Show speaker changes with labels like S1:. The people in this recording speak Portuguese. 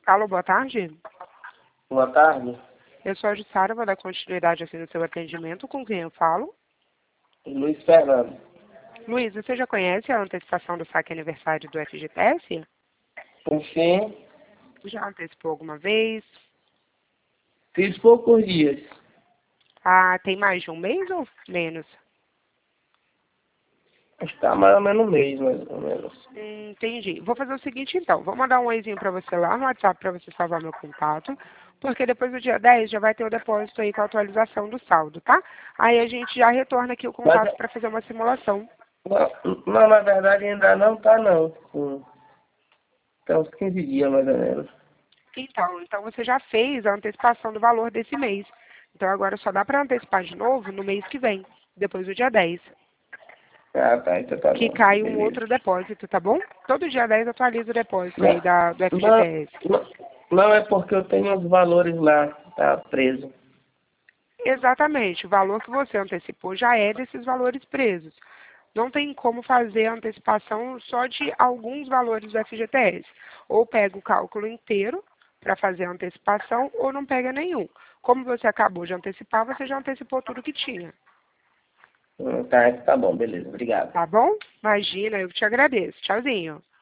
S1: Alô, boa tarde.
S2: Boa tarde.
S1: Eu sou a Jussara, vou dar continuidade assim no seu atendimento. Com quem eu falo?
S2: Luiz Fernando.
S1: Luiz, você já conhece a antecipação do saque aniversário do FGTS?
S2: Sim,
S1: Já antecipou alguma vez?
S2: fiz poucos dias.
S1: Ah, tem mais de um mês ou menos?
S2: Está mais ou menos um mês, mais ou menos.
S1: Entendi. Vou fazer o seguinte então, vou mandar um oizinho para você lá no WhatsApp para você salvar meu contato, porque depois do dia 10 já vai ter o depósito aí com a atualização do saldo, tá? Aí a gente já retorna aqui o
S2: Mas,
S1: contato para fazer uma simulação.
S2: não, na verdade ainda não tá não. Tem uns 15 dias mais ou menos.
S1: Então você já fez a antecipação do valor desse mês. Então agora só dá para antecipar de novo no mês que vem, depois do dia 10,
S2: Ah, tá, então tá
S1: que
S2: bom.
S1: cai um
S2: Beleza.
S1: outro depósito, tá bom? Todo dia 10 atualiza o depósito aí
S2: Não,
S1: do
S2: não,
S1: FGTS.
S2: não é porque eu tenho os valores lá, tá preso.
S1: Exatamente, o valor que você antecipou já é desses valores presos. Não tem como fazer a antecipação só de alguns valores do FGTS. Ou pega o cálculo inteiro para fazer a antecipação, ou não pega nenhum. Como você acabou de antecipar, você já antecipou tudo que tinha.
S2: Tá, tá bom, beleza. Obrigado.
S1: Tá bom? Imagina, eu te agradeço. Tchauzinho.